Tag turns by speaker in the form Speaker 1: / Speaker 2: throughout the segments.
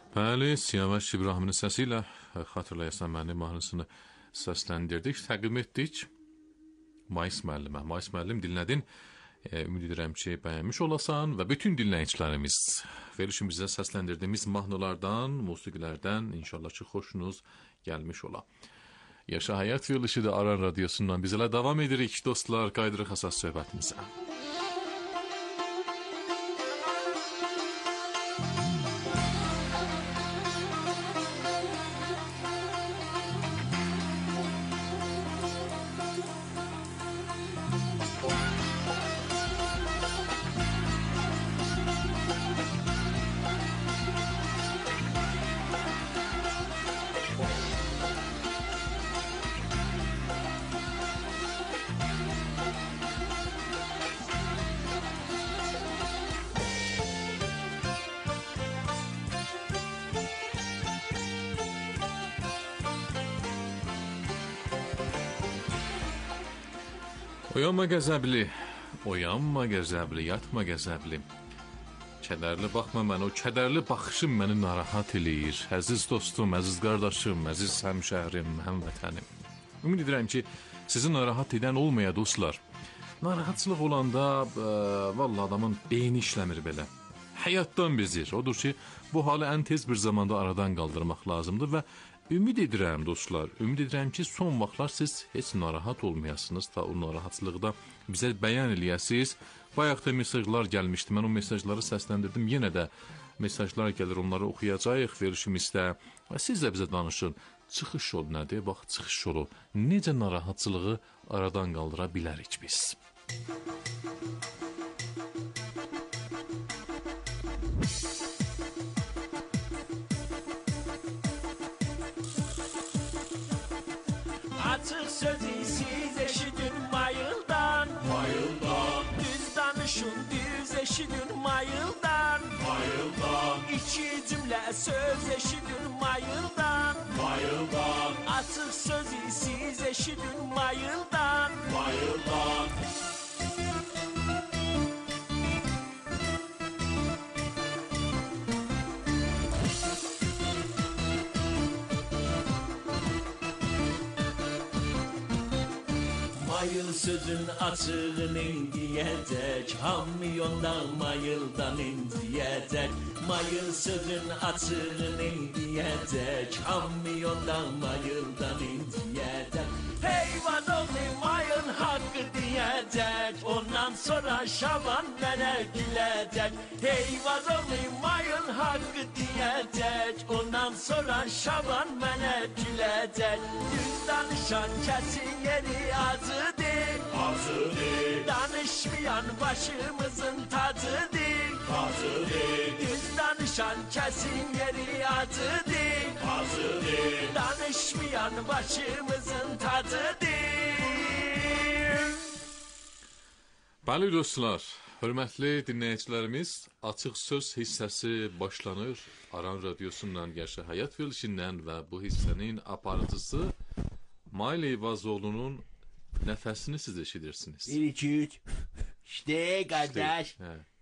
Speaker 1: Bəli, Siyavuş İbrahimin səsi ilə xatırlayasan məni mahnısını səsləndirdik, təqdim etdik. Mais müəllimə. Mais müəllim dinlədin. Ümid edirəm ki, bəyənmiş olasan və bütün dinləyicilərimiz verilişimizə səsləndirdiyimiz mahnılardan, musiqilərdən inşallah ki, xoşunuz gəlmiş ola. Yaşa Həyat verilişi də Aran Radiosundan bizlə davam edirik, dostlar, qaydırıq əsas söhbətimizə. Oyanma qəzəbli, yatma qəzəbli. Kədərli baxma mənə, o kədərli baxışım məni narahat eləyir. Əziz dostum, əziz qardaşım, əziz həmşəhrim, həmvətənim. Ümid edirəm ki, sizi narahat edən olmaya dostlar. Narahatçılıq olanda, vallahi adamın beyni işləmir belə. Həyatdan bezir. Odur ki, bu halı ən tez bir zamanda aradan qaldırmaq lazımdır və ümid edirəm dostlar, ümid edirəm ki, son vaxtlar siz heç narahat olmayasınız, ta o narahatçılığı da bizə bəyan eləyəsiniz. Bayaq da mesajlar gəlmişdi, mən o mesajları səsləndirdim, yenə də mesajlar gəlir, onları oxuyacağıq verilişimizdə və siz də bizə danışın. Çıxış yolu nədir? Bax, çıxış yolu. Necə narahatçılığı aradan qaldıra bilərik biz?
Speaker 2: Açıq sözü siz eşidin mayıldan, mayıldan. Düz danışın, düz eşidin mayıldan, mayıldan. İki cümlə söz eşidin mayıldan, mayıldan. Açıq sözü siz eşidin mayıldan, mayıldan. Mayıl sözün açığını diyecek, hamyondan mayıldan indiyecek. Mayıl sözün açığını diyecek, hamyondan mayıldan indiyecek. Heyvan oğlu mayıl hakkı diyecek, ondan sonra Şaban mənə gülecek. Heyvan oğlu mayıl hakkı diyecek, ondan sonra Şaban mənə gülecek. Düz danışan kesin yeri acıdır, acıdır. Danışmayan başımızın tacıdır, tacıdır. Düz danışan kesin yeri acıdır, acıdır. Danışmayan başımızın tacıdır.
Speaker 1: Bəli dostlar, hörmətli dinləyicilərimiz, Açıq Söz hissəsi başlanır. Aran Radiosundan, Yaşa Həyat verilişindən və bu hissənin aparıcısı Mail Eyvazoğlu'nun nəfəsini siz eşidirsiniz.
Speaker 2: 1, 2, 3. İşte qardaş.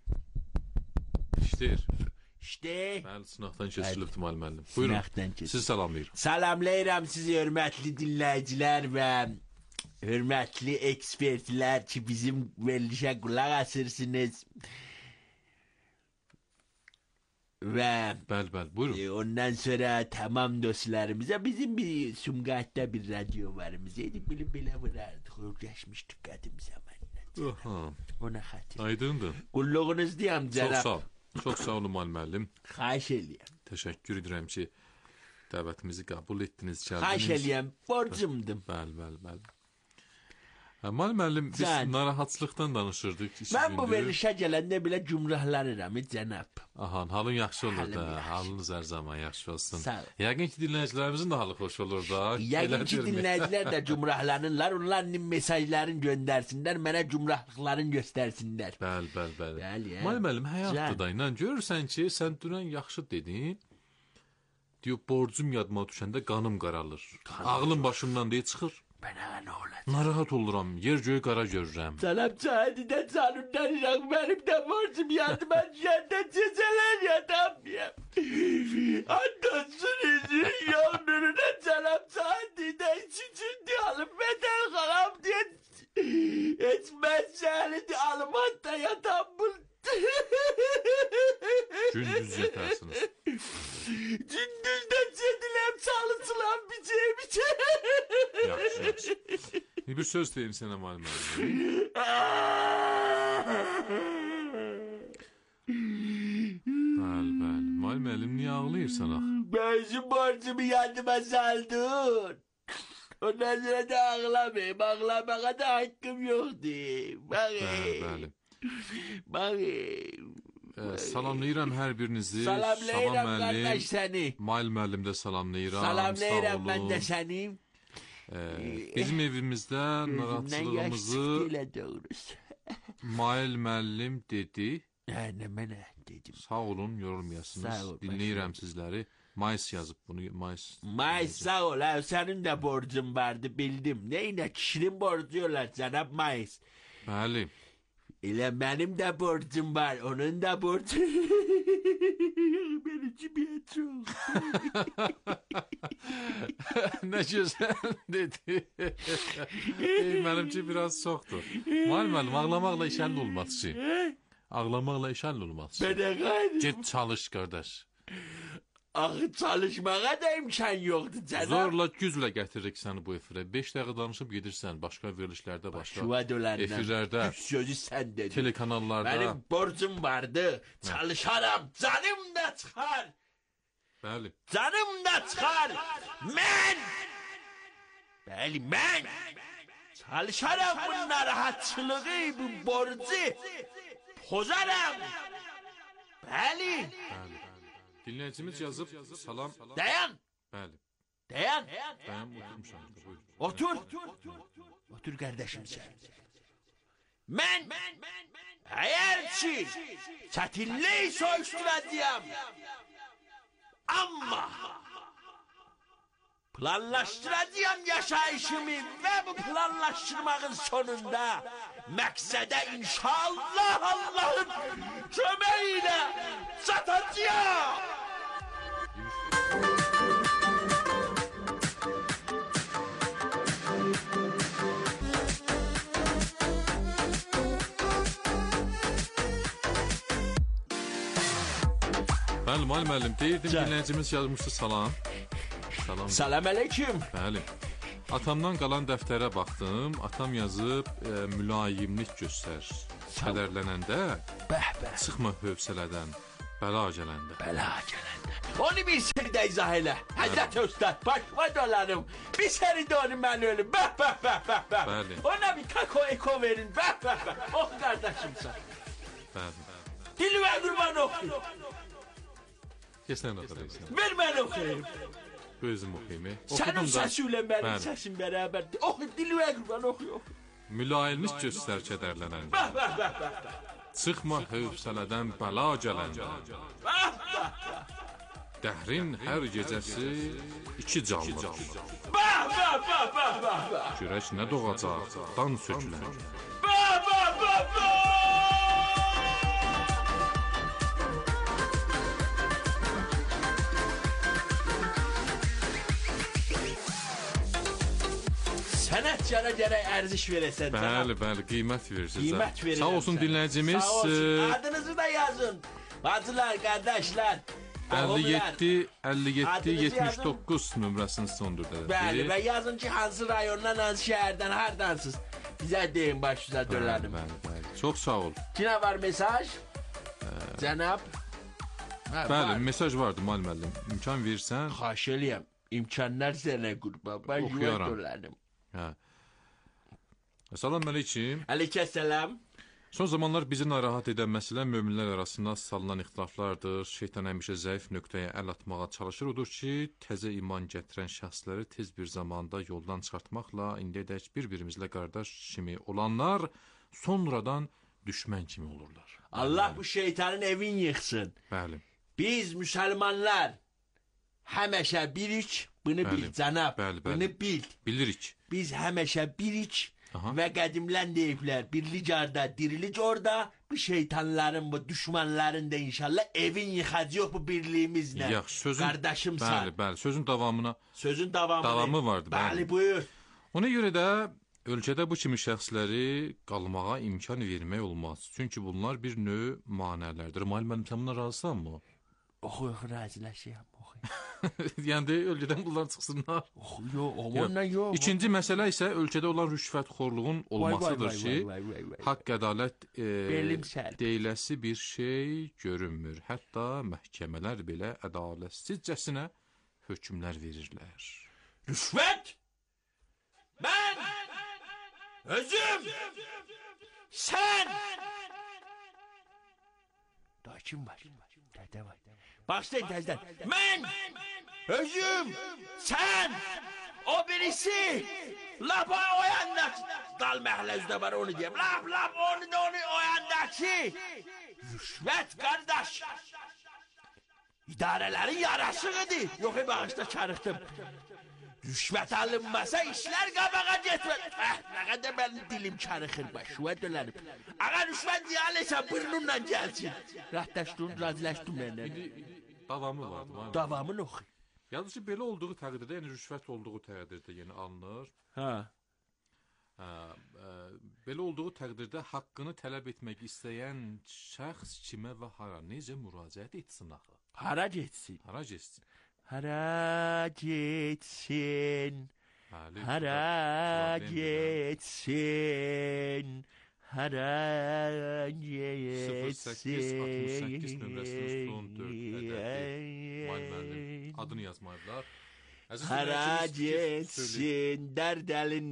Speaker 1: İşdir.
Speaker 2: İşte.
Speaker 1: Bəli, sınaqdan keçirilibdir müəllim. Buyurun, sizi salamlayıram.
Speaker 2: Salamlayıram sizi hörmətli dinləyicilər və hörmətli ekspertlər ki, bizim verilişə qulaq asırsınız. Və
Speaker 1: bəli, buyurun.
Speaker 2: Ondan sonra tamam dostlarımıza bizim bir Sumqayıtda bir radyo varımızdı. Belə vurardık, uğraşmışdık qədim zamanlarda. Ona xatir.
Speaker 1: Aydındır.
Speaker 2: Qulluğunuzdayım cənab.
Speaker 1: Çox sağ olun müəllim.
Speaker 2: Xahiş eləyəm.
Speaker 1: Təşəkkür edirəm ki, dəvətimizi qəbul etdiniz, gəldiniz.
Speaker 2: Xahiş eləyəm, borcumdur.
Speaker 1: Bəli. Müəllim, biz narahatçılıqdan danışırdıq.
Speaker 2: Mən bu verilişə gələndə belə cümrahlanıram, cənab.
Speaker 1: Aha, halın yaxşı olur da, halınız hər zaman yaxşı olsun.
Speaker 2: Sağ ol.
Speaker 1: Yəqin ki, dinləyicilərimizin də halı xoş olur da.
Speaker 2: Yəqin ki, dinləyicilər də cümrahlanırlar, onların mesajlarını göndərsinlər, mənə cümrahlıqlarını göstərsinlər.
Speaker 1: Bəli. Müəllim, həyatdır da, inan, görürsən ki, sən dünən yaxşı dedin, diyor, borcum yadıma düşəndə qanım qaralır. Ağlım başımdan deyə çıxır.
Speaker 2: Mənə nə olacaq?
Speaker 1: Narahat oluram, yer göğü qara görürəm.
Speaker 2: Cənab Cahid'dən canımdan ıraq, mənim də borcum yadıma düşəndə cəzələr yadamıyam.
Speaker 1: Gündüz yetərsiniz.
Speaker 2: Gündüzdən çediləm, çalışılam, biçə.
Speaker 1: Yaxşı. Bir söz deyim sənə müəllim. Bəli. Müəllim niyə ağlayırsan axı?
Speaker 2: Mənim borcumu yanıma saldın. Ondan sonra da ağlamayayım. Ağlamağa da hakkım yoxdur.
Speaker 1: Bəli. Salamlayıram hər birinizi.
Speaker 2: Salamlayıram qardaş səni.
Speaker 1: Müəllim də salamlayıram.
Speaker 2: Salamlayıram mən də səni.
Speaker 1: Bizim evimizdə narahatçılığımızı müəllim dedi.
Speaker 2: Nə mənə dedim.
Speaker 1: Sağ olun, yorulmayasınız. Dinləyirəm sizləri. Mayıs yazıb bunu.
Speaker 2: Mayıs sağ ol. Sənin də borcun vardı, bildim. Neynə kişinin borcu yolar cənab Mayıs.
Speaker 1: Bəli.
Speaker 2: Elə mənim də borcum var, onun da borcu. Mənim cibiyyə çox.
Speaker 1: Nə gözəl dedi. Mənimki biraz çoxdur. Müəllim, ağlamaqla iş həll olmaz ki. Ağlamaqla iş həll olmaz.
Speaker 2: Mənə qaydı.
Speaker 1: Get çalış, qardaş.
Speaker 2: Axı çalışmağa da imkan yoxdur cənab.
Speaker 1: Zorla, güclə gətiririk səni bu efirə. 5 dəqiqə danışıb gedirsən, başqa verilişlərdə, başqa efirlərdə,
Speaker 2: sözü sən dedin.
Speaker 1: Telekanallarda.
Speaker 2: Mənim borcum vardı, çalışaram, canım da çıxar.
Speaker 1: Bəli.
Speaker 2: Canım da çıxar. Mən çalışaram bu narahatçılığı, bu borcu pozaram. Bəli.
Speaker 1: Dinləyicimiz yazıb salam.
Speaker 2: Dayan.
Speaker 1: Bəli.
Speaker 2: Dayan.
Speaker 1: Oturmuşam.
Speaker 2: Otur qardaşım sən. Mən əgər ki çətinlik soyuşturacağım. Amma planlaşdıracağım yaşayışımı və bu planlaşdırmağın sonunda məqsədə inşallah Allah'ın köməyilə çatacağım.
Speaker 1: Bəli, müəllim, deyirdim dinləyicimiz yazmışdı salam.
Speaker 2: Salam aleyküm.
Speaker 1: Bəli. Atamdan qalan dəftərə baxdım. Atam yazıb mülayimlik göstər. Kədərlənəndə çıxma hövsələdən. Bəla gələndə.
Speaker 2: Onu bir seri də izah elə. Həzrət Üstad, başma dolanım. Bir seri də onu mən ölüm.
Speaker 1: Bəli.
Speaker 2: Ona bir kako eko verin. Oh qardaşımsan.
Speaker 1: Bəli.
Speaker 2: Dili və qurban oxuyum.
Speaker 1: Kesən oxuyursan.
Speaker 2: Ver mən oxuyayım.
Speaker 1: Özüm oxuyayım.
Speaker 2: Sənin səsiylə mənim səsim bərabərdir. Oxu, dili və qurban oxuyum.
Speaker 1: Mülayimlik göstər kədərlənəndə. Çıxma hövsələdən bəla gələndə. Dəhrin hər gecəsi 2 canlı. Görək nə doğacaq, dan sökülən.
Speaker 2: Sənətkara gərək ərziş verəsən.
Speaker 1: Bəli, qiymət verirsiniz.
Speaker 2: Qiymət verirəm.
Speaker 1: Sağ olsun dinləyicimiz.
Speaker 2: Sağ olsun. Adınızı da yazın. Bacılar, qardaşlar.
Speaker 1: 57-79 nömrəsinin sondur.
Speaker 2: Bəli, və yazın ki, hansı rayondan, hansı şəhərdən, hardansınız. Bizə deyin, başınıza dölənim.
Speaker 1: Bəli. Çox sağ ol.
Speaker 2: Kimə var mesaj? Cənab?
Speaker 1: Bəli, mesaj vardı müəllim. İmkan versən.
Speaker 2: Xahiş eləyəm. İmkanlar sənə qurban. Mən yuva dölənim.
Speaker 1: Salam aleyküm.
Speaker 2: Aleykəssalam.
Speaker 1: Son zamanlar bizi narahat edən məsələ möminlər arasında salınan ixtilaflardır. Şeytan həmişə zəif nöqtəyə əl atmağa çalışır. Odur ki, təzə iman gətirən şəxsləri tez bir zamanda yoldan çıxartmaqla indiyədək bir-birimizlə qardaş kimi olanlar sonradan düşmən kimi olurlar.
Speaker 2: Allah bu şeytanın evin yıxsın.
Speaker 1: Bəli.
Speaker 2: Biz müsəlmanlar həmişə birik, bunu bil cənab. Bunu bil.
Speaker 1: Bilirik.
Speaker 2: Biz həmişə birik. Və qədimlən deyiblər, birlik orada, dirilik orada, bu şeytanların, bu düşmanların da inşallah evin yıxacaq bu birliyimizlə.
Speaker 1: Yaxşı,
Speaker 2: qardaşımsan.
Speaker 1: Bəli, sözün davamı vardı.
Speaker 2: Bəli, buyur.
Speaker 1: Ona görə də Ölkədə bu kimi şəxsləri qalmağa imkan vermək olmaz. Çünki bunlar bir növ manələrdir. Müəllim, sən buna razısanmı?
Speaker 2: Oxu, razılaşıram, oxu.
Speaker 1: Yəni ölkədən bunlar çıxsınlar.
Speaker 2: Oxu, yox, onunla yox.
Speaker 1: İkinci məsələ isə ölkədə olan rüşvətxorluğun olmasıdır ki, haqq ədalət deyiləsi bir şey görünmür. Hətta məhkəmələr belə ədalətsizcəsinə hökmlər verirlər.
Speaker 2: Rüşvət! Mən! Özüm! Sən! Daha kim var? Dədə var. Başlayın təzdən. Mən! Özüm! Sən! O birisi! Lap o yandaki! Dal məhəllə üzdə var onu deyəm. Lap onu o yandaki! Rüşvət qardaş! İdarələrin yarasığıdır. Yox, bağışda karıxdım. Rüşvət alınmasa işlər qabağa getmez. Nə qədər mənim dilim karıxır, başıma dönərim. Ağa rüşvət ziyalıysa burnunla gəlsin. Rahatlaşdın, razılaşdın mənlə.
Speaker 1: Davamı var.
Speaker 2: Davamını oxu.
Speaker 1: Yalnız ki, belə olduğu təqdirdə, yəni rüşvət olduğu təqdirdə yəni alınır. Belə olduğu təqdirdə haqqını tələb etmək istəyən şəxs kimə və hara, necə müraciət etsin axı?
Speaker 2: Hara getsin?
Speaker 1: Hara getsin?
Speaker 2: Hara getsin? Hara getsin? Hara getsin?
Speaker 1: 0868 nömrəsinin son 4 ədədi. Müəllim, adını yazmayıblar.
Speaker 2: Hara getsin dərd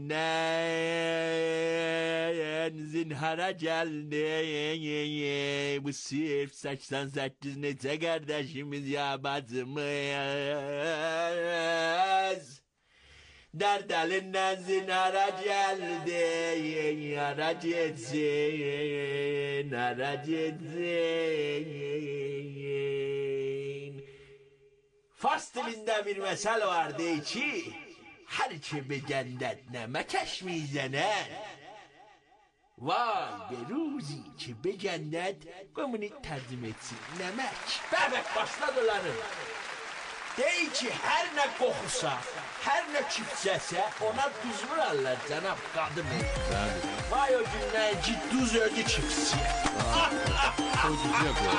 Speaker 2: əlindən, zinhara gəldi. Bu sırf 88 necə qardaşımız ya bacımız. Dərd əlindən zinhara gəldi. Hara getsin, hara getsin. Fars dilində bir məsəl vardı ki, hər ki begəndət nəməkəş mizənən. Vay be ruzi ki begəndət qımını tərcüm etsin nəmək. Bəbək başla dolanır. Deyir ki, hər nə qoxusa, hər nə kifcəsə ona duz vurarlar cənab qadın. Vay o gündən ki duz ödü kifsiyə.
Speaker 1: O düzə qoy.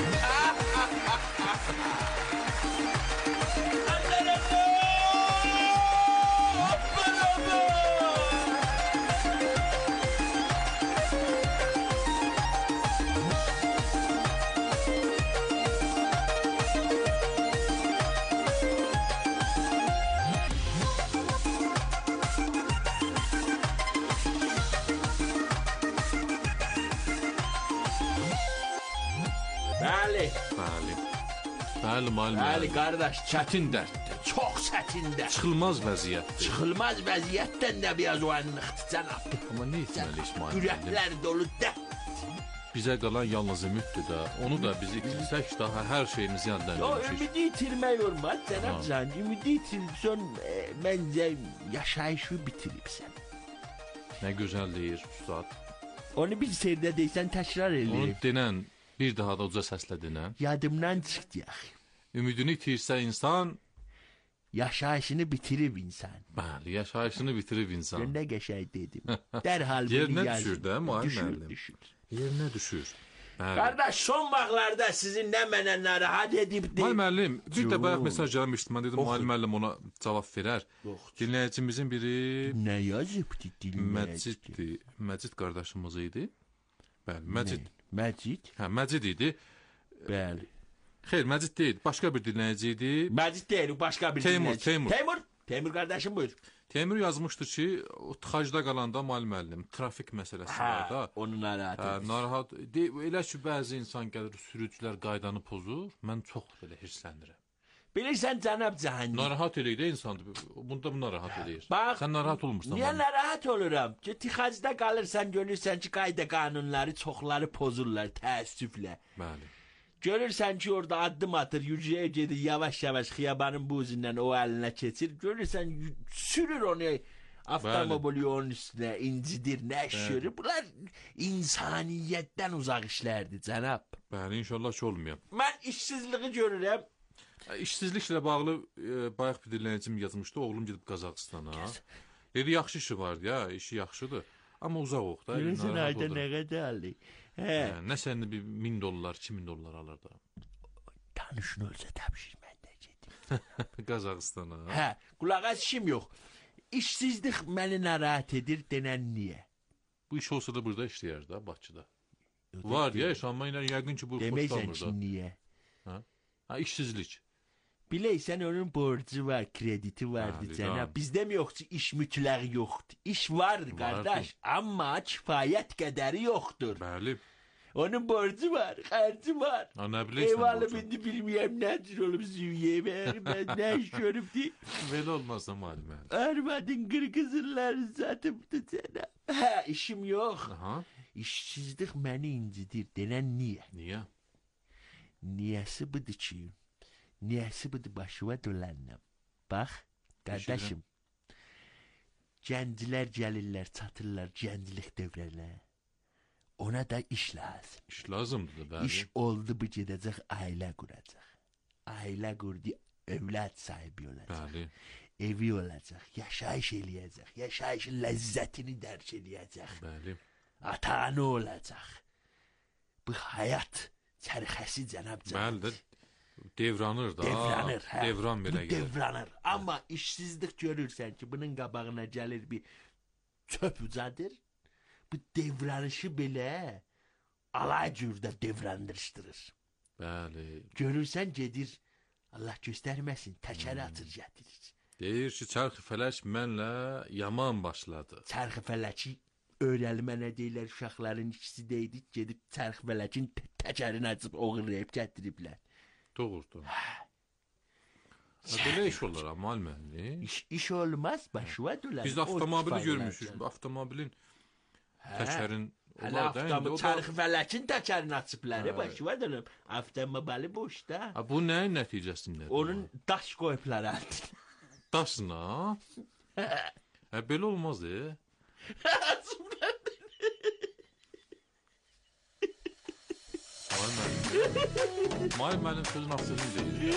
Speaker 1: Bəli, müəllim.
Speaker 2: Bəli, qardaş, çətin dərddir. Çox çətin dərddir.
Speaker 1: Çıxılmaz vəziyyətdir.
Speaker 2: Çıxılmaz vəziyyətdən də biraz oyanlıqdır, cənab.
Speaker 1: Amma nə etməliyik, müəllim?
Speaker 2: Ürəklər dolu dərd.
Speaker 1: Bizə qalan yalnız ümiddir də. Onu da biz itirsək daha hər şeyimiz yandan
Speaker 2: ölmüşük. Ümidi itirmək olmaz, cənab can. Ümidi itirsən, məncə yaşayışı bitiribsən.
Speaker 1: Nə gözəl deyir, ustad.
Speaker 2: Onu bir seyirdə deysən, təkrar eləyib.
Speaker 1: Onu denən, bir daha da uca səslə denən.
Speaker 2: Yadımdan çıxdı yaxı.
Speaker 1: Ümidini itirsə insan,
Speaker 2: yaşayışını bitirib insan.
Speaker 1: Bəli, yaşayışını bitirib insan.
Speaker 2: Nə qəşəng dedim. Dərhal
Speaker 1: yerinə düşür də, müəllim.
Speaker 2: Düşür.
Speaker 1: Yerinə düşür. Bəli.
Speaker 2: Qardaş, son vaxtlarda sizin nə mənə narahat edibdir?
Speaker 1: Müəllim, bir də bayaq mesaj gəlmişdi. Mən dedim, müəllim ona cavab verər. Dinləyicimizin biri
Speaker 2: nə yazıbdı dinləyici?
Speaker 1: Məcid qardaşımız idi. Bəli, Məcid.
Speaker 2: Məcid?
Speaker 1: Hə, Məcid idi.
Speaker 2: Bəli.
Speaker 1: Xeyr, Məcid deyil, başqa bir dinləyici idi.
Speaker 2: Məcid deyil, başqa bir dinləyici. Teymur qardaşım buyur.
Speaker 1: Teymur yazmışdı ki, o tıxacda qalanda müəllim, trafik məsələsi var da.
Speaker 2: Onu narahat edir.
Speaker 1: Narahat. Elə ki, bəzi insan gəlir, sürücülər qaydanı pozur, mən çox belə hirslənirəm.
Speaker 2: Bilirsən cənab cəhənnəm.
Speaker 1: Narahat eləyir də insandır. Bunda bu narahat eləyir.
Speaker 2: Bax,
Speaker 1: sən narahat olmursan.
Speaker 2: Niyə narahat oluram? Ki, tıxacda qalırsan, görürsən ki, qayda qanunları çoxları pozurlar, təəssüflə.
Speaker 1: Bəli.
Speaker 2: Görürsən ki, orada addım atır, yürüyəyə gedir, yavaş-yavaş xiyabanın buzindən o əlinə keçir. Görürsən, sürür onu avtomobili onun üstünə, incidir, nəşir. Bunlar insaniyyətdən uzaq işlərdir, cənab.
Speaker 1: Bəli, inşallah ki, olmuyor.
Speaker 2: Mən işsizliği görürəm.
Speaker 1: İşsizliklə bağlı bayaq bir dinləyicim yazmışdı, oğlum gedib Qazaxıstana. Dedi, yaxşı işi var ya, işi yaxşıdır. Amma uzaq da.
Speaker 2: Görürsən ayda nə qədər alır?
Speaker 1: Nə sənin bir $1000, $2000 alır da.
Speaker 2: Tanışın olsa təbşir mən də gedim.
Speaker 1: Qazaxıstana.
Speaker 2: Qulaq as, işim yox. İşsizlik məni narahat edir denən niyə?
Speaker 1: Bu iş olsa da burada işləyər də, Bakıda. Var ya, amma ilə yəqin ki bu
Speaker 2: deməksən ki, niyə?
Speaker 1: İşsizlik.
Speaker 2: Biləysən onun borcu var, krediti vardı cənab. Bizdə mi yoxdur, iş mütləq yoxdur. İş vardı qardaş, amma kifayət qədəri yoxdur.
Speaker 1: Bəli.
Speaker 2: Onun borcu var, xərci var.
Speaker 1: Nə bilirsən
Speaker 2: ev alıb indi bilməyəm nədir olub züviyyə, mən nə iş görübdü.
Speaker 1: Belə olmazsa müəllimə.
Speaker 2: Arvadın qırqızırları satıbdı cənab. İşim yox. İşsizlik məni incidir denən niyə?
Speaker 1: Niyə?
Speaker 2: Niyəsi budur ki, niyəsi budur başıma dolanam. Bax, qardaşım, gənclər gəlirlər, çatırlar gənclik dövrələ. Ona da iş lazım.
Speaker 1: İş lazımdır da, bəli.
Speaker 2: İş oldu, bu gedəcək, ailə quracaq. Ailə qurdu, övlad sahibi olacaq.
Speaker 1: Bəli.
Speaker 2: Evi olacaq, yaşayış eləyəcək, yaşayışın ləzzətini dərk eləyəcək.
Speaker 1: Bəli.
Speaker 2: Ata-ana olacaq. Bu həyat çərxəsi cənab cənab.
Speaker 1: Bəli, devranır da.
Speaker 2: Devranır,
Speaker 1: Devran belə gedir.
Speaker 2: Devranır. Amma işsizlik görürsən ki, bunun qabağına gəlir bir çöp ucadır. Bu devranışı belə alay cürdə devrandırışdırır.
Speaker 1: Bəli.
Speaker 2: Görürsən gedir, Allah göstərməsin, təkəri atır gətirir.
Speaker 1: Deyir ki, çarxı fələk mənlə yaman başladı.
Speaker 2: Çarxı fələki öyrəlmə nə deyirlər, uşaqların ikisi deydik, gedib çarxı fələkin təkərini açıb oğurlayıb gətiriblər.
Speaker 1: Doğrudur. Belə iş olur amma müəllim.
Speaker 2: İş olmaz, başıma dolar.
Speaker 1: Biz də avtomobili görmüşük. Avtomobilin təkərin
Speaker 2: olar. Çarxı fələkin təkərini açıblar, başıma dolar. Avtomobili boşda.
Speaker 1: Bu nəyin nəticəsində?
Speaker 2: Onun daş qoyublar altına.
Speaker 1: Daşına? Belə olmaz, Müəllim sözün aksını deyir.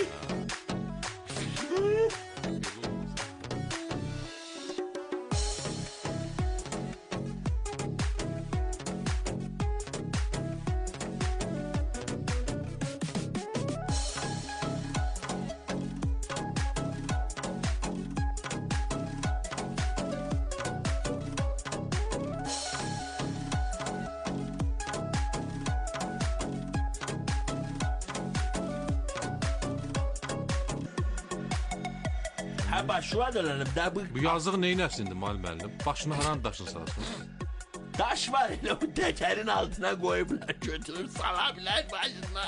Speaker 2: Başıma dolanım da bu...
Speaker 1: Bu yazıq neyin əslində müəllim? Başına haran daşını sarsın?
Speaker 2: Daş var elə bu təkərin altına qoyublar, götürür, salabilər başına.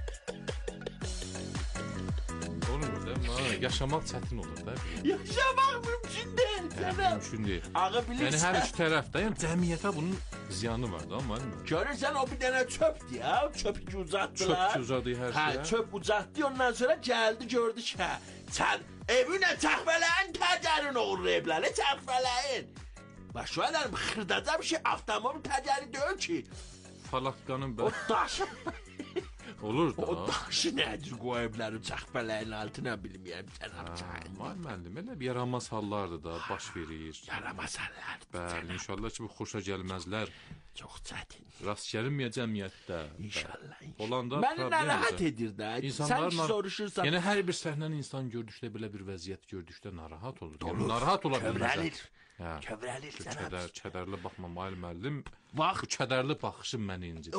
Speaker 1: Olmur da, yaşamaq çətin olur da.
Speaker 2: Yaşamaq mümkün deyil cənab.
Speaker 1: Mümkün deyil.
Speaker 2: Ağı bilirsən.
Speaker 1: Yəni hər iki tərəfdə, yəni cəmiyyətə bunun ziyanı var da müəllim.
Speaker 2: Görürsən o bir dənə çöpdür ya, çöpü ki uzatdılar.
Speaker 1: Çöp ki uzadı hər şey.
Speaker 2: Çöp uzatdı, ondan sonra gəldi gördü ki, sən evinə çarxfələyin təcərini uğurlayıblar, çarxfələyin. Başına ederim, xırdaca bir şey, avtomobil təcəri deyil ki.
Speaker 1: Falakkanın
Speaker 2: o daşı...
Speaker 1: Olur da.
Speaker 2: O daşı nədir qoyublar, çarxfələyin altına bilməyəm cənab cəhənnəm.
Speaker 1: Müəllim, elə bir yaramaz hallardır da, baş verir.
Speaker 2: Yaramaz hallardır.
Speaker 1: Bəli, inşallah ki, bu xoşa gəlməzlər.
Speaker 2: Çox çətin.
Speaker 1: Rast gəlinməyə cəmiyyətdə.
Speaker 2: İnşallah.
Speaker 1: Olanda
Speaker 2: məni narahat edir də. Sən ki soruşursan.
Speaker 1: Yəni hər bir səhnəni insan gördükdə, belə bir vəziyyət gördükdə narahat olur. Yəni, narahat ola bilməzlər.
Speaker 2: Kövrəlir cənab.
Speaker 1: Kədərli baxma müəllim. Bu kədərli baxışım məni incidir.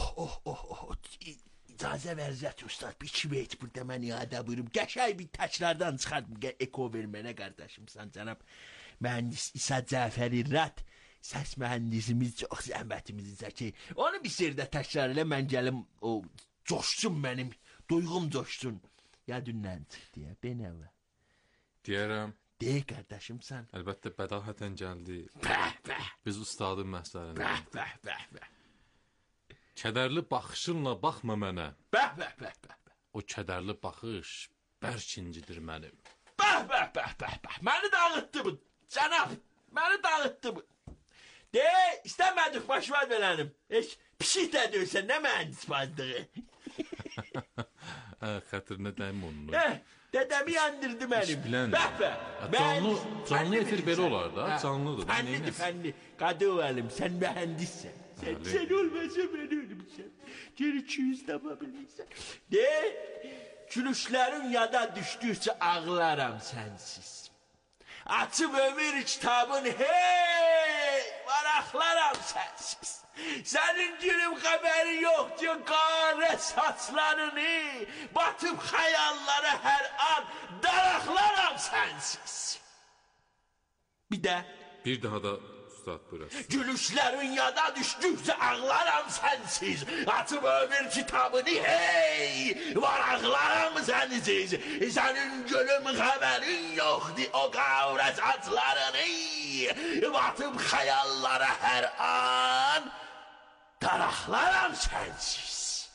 Speaker 2: İcazə verzət ustad, bir 2 beyt burada mən iade buyurum. Qəşəy bir təkrardan çıxardım, eko vermənə qardaşımsan cənab. Mühəndis İsa Cəfəri Rad, səs mühəndisimiz çox zəhmətimizi çəkir. Onu bir sirdə təkrar elə, mən gəlim, o coşsun mənim, duyğum coşsun. Yadından çıxdı ya, benəvə.
Speaker 1: Deyərəm.
Speaker 2: Dey qardaşımsan.
Speaker 1: Əlbəttə bədahətən gəldi.
Speaker 2: Bəh.
Speaker 1: Biz ustadın məsələni.
Speaker 2: Bəh.
Speaker 1: Kədərli baxışınla baxma mənə.
Speaker 2: Bəh.
Speaker 1: O kədərli baxış bərk incidir mənim.
Speaker 2: Bəh. Məni dağıtdı bu, cənab. Məni dağıtdı bu. İstəmədik başıma verənim. Pişik də döysən, nə mühəndis bazdığı.
Speaker 1: Xətrinə dəyim onu.
Speaker 2: Dədəmi yandırdı mənim.
Speaker 1: Bilən. Canlı efir belə olar da, canlıdır.
Speaker 2: Fənli. Qadıvalim, sən mühəndissən. Sən olmasa mən ölümsən. Geri 200 tapa bilirsən. Gülüşlərin yada düşdükcə ağlaram sənsiz. Açıb ömür kitabın, hey, varaqlaram sənsiz. Sənin gülüm xəbəri yoxdur, qara saçlarını, batıb xəyallara hər an daraqlaram sənsiz. Bir
Speaker 1: daha da ustad buyurasın.
Speaker 2: Gülüşlərin yada düşdükcə ağlaram sənsiz. Açıb ömür kitabını, hey, varaqlaram sənsiz. Sənin gülüm xəbərin yoxdur, o qara saçlarını, batıb xəyallara hər an daraqlaram sənsiz.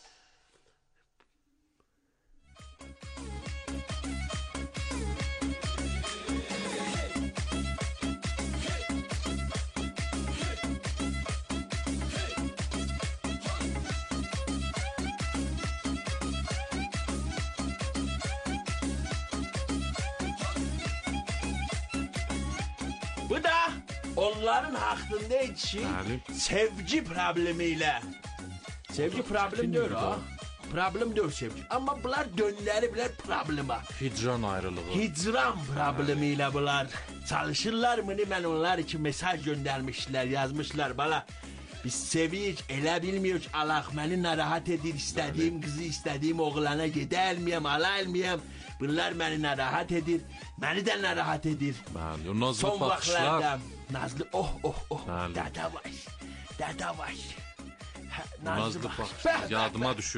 Speaker 2: Bu da onların haqqındaydı ki, sevgi problemiyle. Sevgi problem deyil ha. Problem deyil sevgi. Amma bunlar dönləri bilər problema.
Speaker 1: Hicran ayrılığı.
Speaker 2: Hicran problemiyle bunlar çalışırlar mı? Mən onlar için mesaj göndermişler, yazmışlar. Bala biz sevirik, elə bilmiyoruz. Allah məni narahat edir, istədiyim kızı, istədiyim oğlana gedəlmiyəm, alalmiyəm. Bunlar məni narahat edir, məni də narahat edir.
Speaker 1: Son vaxtlarda
Speaker 2: Nazlı, Dada var.
Speaker 1: Nazlı baxışlar, yadıma düşüb.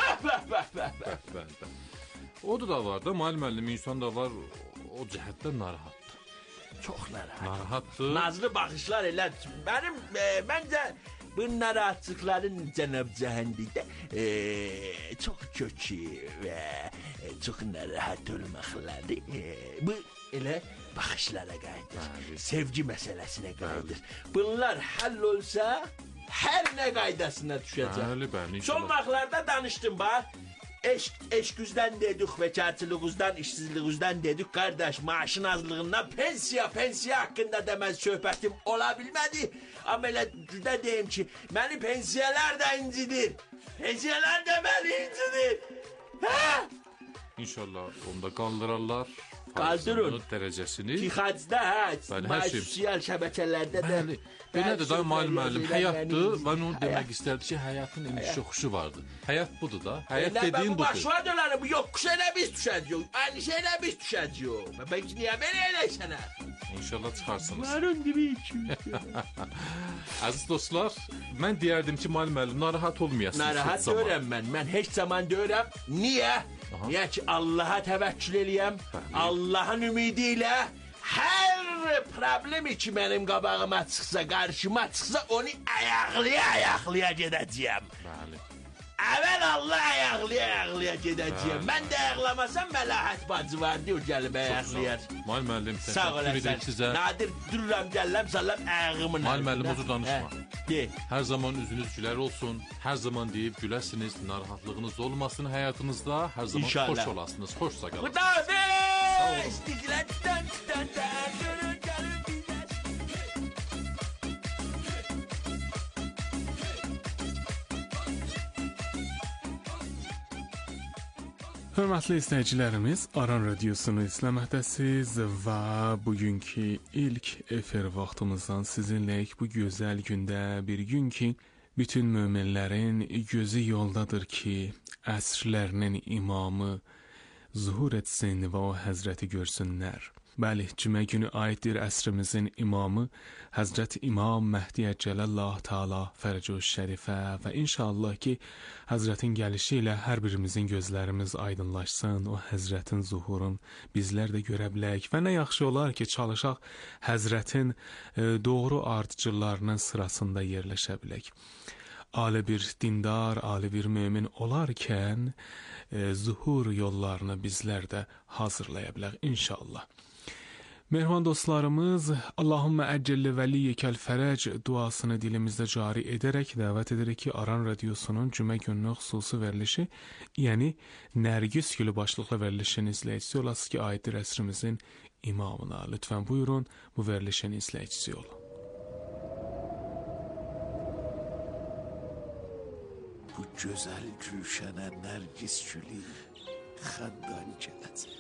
Speaker 1: O da var da, müəllim insan da var, o cəhətdən narahatdır.
Speaker 2: Çox
Speaker 1: narahatdır.
Speaker 2: Nazlı baxışlar elə, məncə bu narahatçılıkların Cənab Cəhəndikdə çox kötü və çox narahat olmaqları bu elə baxışlara qayıdır. Sevgi məsələsinə qayıdır. Bunlar həll olsa hər nə qaydasına düşəcək. Son vaxtlarda danışdım bax. Eşqüzdən dedik, bekarçılığızdan, işsizliğizdən dedik. Qardaş, maaşın azlığından pensiya haqqında deməz söhbətim ola bilmədi. Amma elə güdə deyim ki, məni pensiyalar da incidir. Pensiyalar da məni incidir.
Speaker 1: İnşallah onda qaldırarlar.
Speaker 2: Qaldırın.
Speaker 1: Dərəcəsini.
Speaker 2: Tixacda, sosial şəbəkələrdə də.
Speaker 1: Belədir da, müəllim, həyatdır. Mən onu demək istərdim ki, həyatın eniş yoxuşu vardır. Həyat budur da. Həyat dediyin budur.
Speaker 2: Bu başına dönərim, yoxuş elə biz düşəcəyik. Ənişə elə biz düşəcəyik. Mən niyə belə eləysənə?
Speaker 1: İnşallah çıxarsınız.
Speaker 2: Varın gibi içim.
Speaker 1: Əziz dostlar, mən deyərdim ki, müəllim, narahat olmayasınız.
Speaker 2: Narahat deyirəm mən. Mən heç zaman deyirəm. Niyə? Niyə ki, Allaha təvəkkül eləyəm. Allahın ümidi ilə hər problemi ki, mənim qabağıma çıxsa, qarşıma çıxsa, onu ayaqlaya gedəcəyəm.
Speaker 1: Bəli.
Speaker 2: Əvvəl Allah ayaqlaya gedəcəyəm. Mən də ayaqlamasam, Məlahət bacı vardı, o gəlib ayaqlayar.
Speaker 1: Müəllim,
Speaker 2: sağ olasın. Nadir dururam, gələm, sallam ayağımın.
Speaker 1: Müəllim, otur danışma. Hər zaman üzünüz gülər olsun. Hər zaman deyib güləsiniz, narahatlığınız olmasın həyatınızda. Hər zaman xoş olasınız, xoşsa qalasınız.
Speaker 2: Xudafis!
Speaker 3: Hörmətli izləyicilərimiz, Aran Radiosunu izləməkdəsiz və bugünkü ilk efir vaxtımızdan sizinləyik bu gözəl gündə, bir gün ki, bütün möminlərin gözü yoldadır ki, əsrlərinin imamı zuhur etsin və o həzrəti görsünlər. Bəli, cümə günü aiddir əsrimizin imamı Həzrət İmam Məhdi Əcələlllah Teala Fərəcü Şərifə və inşallah ki, Həzrətin gəlişi ilə hər birimizin gözlərimiz aydınlaşsın, o Həzrətin zuhurun bizlər də görə bilək və nə yaxşı olar ki, çalışaq Həzrətin doğru ardıcılarının sırasında yerləşə bilək. Ali bir dindar, ali bir mömin olarkən zuhur yollarını bizlər də hazırlaya bilək inşallah. Mehriban dostlarımız, Allahümme əcəlli vəliyyəkəl fərəc duasını dilimizdə cari edərək dəvət edərək ki, Aran Radiosunun cümə gününün xüsusi verilişi, yəni Nərgiz Gülü başlıqlı verilişin izləyicisi olasınız ki, aiddir əsrimizin imamına. Lütfən buyurun, bu verilişin izləyicisi olun.
Speaker 2: Bu gözəl gülşənə Nərgiz Gülü xəndan gələcək.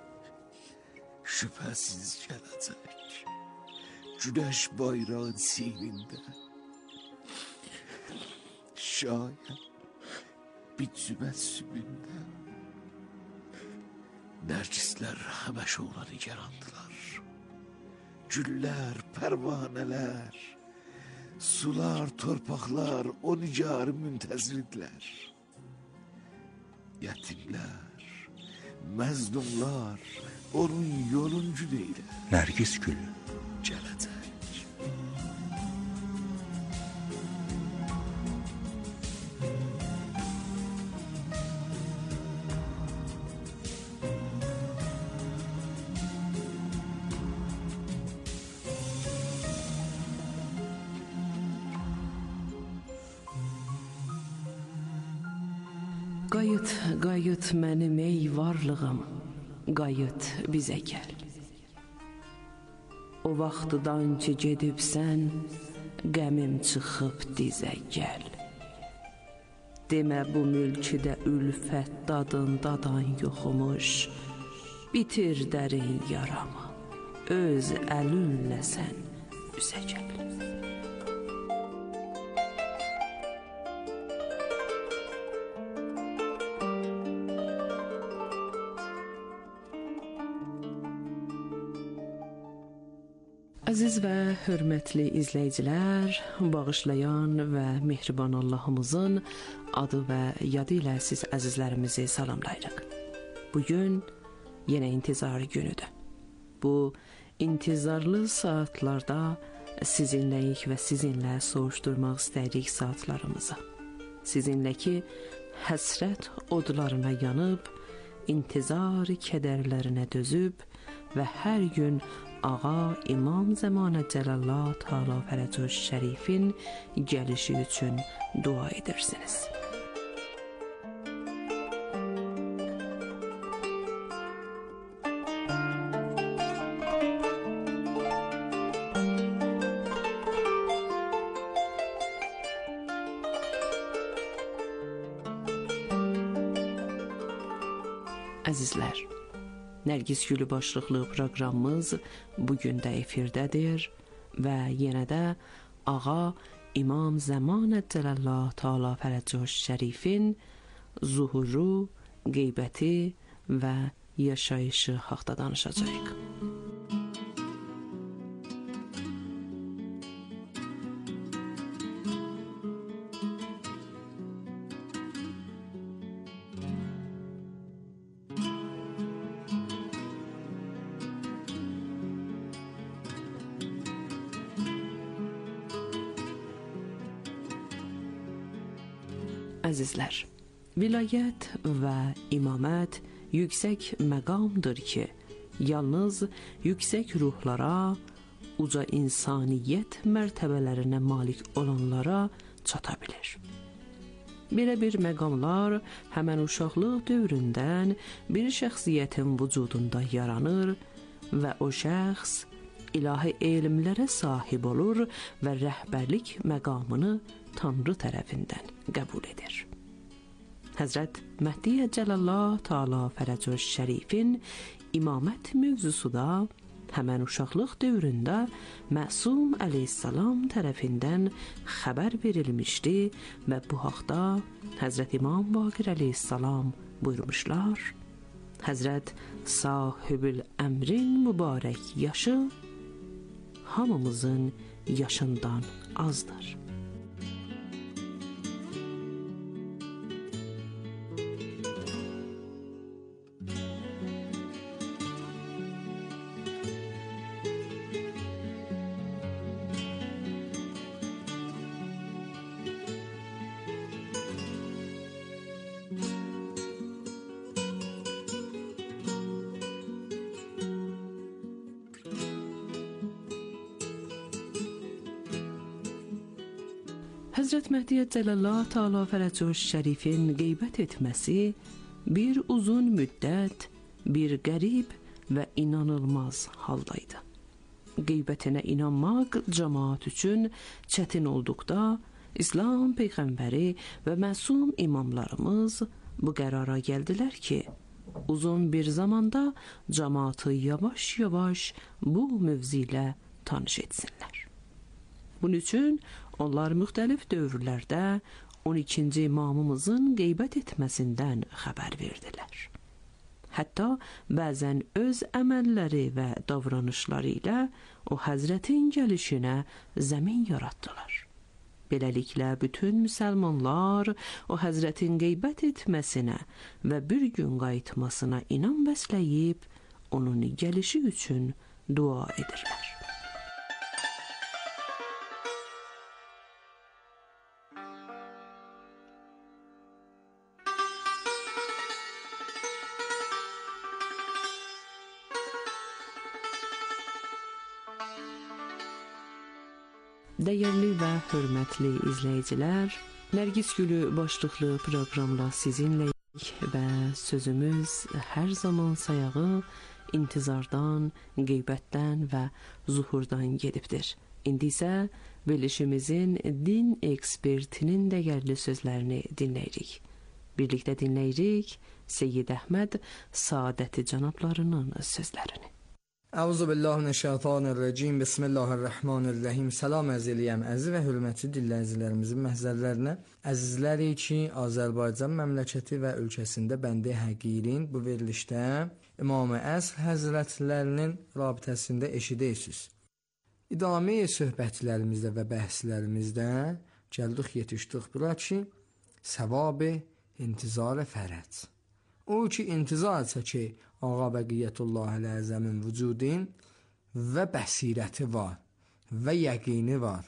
Speaker 2: Şüphesiz gelecek. Güneş bayrağın seyrinde. Şayet bir tübessümünde. Nergisler həməşə ona nigarandılar. Güller, pervaneler, sular, torpaqlar o nigarı müntəzirdirlər. Yetimler, məzlumlar onun yoluncu değil.
Speaker 4: Nərgiz Gülü
Speaker 2: Gələcək.
Speaker 5: Qayıt, qayıt mənim ey varlığım, qayıt bizə gəl. O vaxtıdan ki gedibsən, qəmim çıxıb dizə gəl. Demə bu mülküdə ülfət dadın dadan yoxumuş, bitir dərin yaramı, öz əlinlə sən üzə gəl. Əziz və hörmətli izləyicilər, bağışlayan və mehriban Allahımızın adı və yadı ilə siz əzizlərimizi salamlayırıq. Bugün yenə intizar günüdür. Bu intizarlı saatlarda sizinləyik və sizinlə soruşturmaq istəyirik saatlarımızı. Sizinlə ki, həsrət odlarına yanıb, intizar kədərlərinə dözüb və hər gün Ağa İmam Zəmanə Cəlallah Teala Fərəcüş Şərifin gəlişi üçün dua edirsiniz. Əzizlər, Nərgiz Gülü başlıqlı proqramımız bugün də efirdədir və yenə də Ağa İmam Zəmanə Cəlallah Teala Fərəcüş Şərifin zuhuru, qeybəti və yaşayışı haqda danışacağıq. Əzizlər, vilayət və imamət yüksək məqamdır ki, yalnız yüksək ruhlara, uca insaniyyət mərtəbələrinə malik olanlara çata bilir. Belə bir məqamlar həmən uşaqlıq dövründən bir şəxsiyyətin vücudunda yaranır və o şəxs ilahi elmlərə sahib olur və rəhbərlik məqamını Tanrı tərəfindən qəbul edir. Həzrət Məhdi Cəlallah Teala Fərəcüş Şərifin imamət mövzusu da həmən uşaqlıq dövründə Məsum əleyhissalam tərəfindən xəbər verilmişdi və bu haqda Həzrət İmam Baqir əleyhissalam buyurmuşlar: Həzrət sahibül əmrin mübarək yaşı hamımızın yaşından azdır. Həzrət Məhdi Cəllallah Teala Fərəcuş Şərifin qeybət etməsi bir uzun müddət, bir qərib və inanılmaz haldaydı. Qeybətinə inanmaq cəmaat üçün çətin olduqda, İslam Peyğəmbəri və məsum imamlarımız bu qərara gəldilər ki, uzun bir zamanda cəmaatı yavaş-yavaş bu mövzu ilə tanış etsinlər. Bunun üçün onlar müxtəlif dövrlərdə 12-ci imamımızın qeybət etməsindən xəbər verdilər. Hətta bəzən öz əməlləri və davranışları ilə o Həzrətin gəlişinə zəmin yaratdılar. Beləliklə, bütün müsəlmanlar o Həzrətin qeybət etməsinə və bir gün qayıtmasına inan bəsləyib, onun gəlişi üçün dua edirlər. Dəyərli və hörmətli izləyicilər, Nərgiz Gülü başlıqlı proqramla sizinləyik və sözümüz hər zaman sayağı intizardan, qeybətdən və zuhurdan gedibdir. İndi isə verilişimizin din ekspertinin dəyərli sözlərini dinləyirik. Birlikdə dinləyirik Seyyid Əhməd Saadəti cənablarının sözlərini.
Speaker 4: Euzubillahimineşşeytanirracim. Bismillahirrahmanirrahim. Salam əzəliyəm. Əziz və hörmətli dinləyicilərimizin məhzərlərinə. Əzizləri ki, Azərbaycan məmləkəti və ölkəsində bəndə həqirin bu verilişdə İmam-ı Əsr Həzrətlərinin rabitəsində eşidirsiniz. İdami söhbətlərimizdə və bəhslərimizdə gəldik yetişdik bura ki, səvab-ı intizar fərəc. O ki, intizar çəkir Ağa Bəqiyyətullah Əl-Əzəmin vücudin və bəsirəti var və yəqini var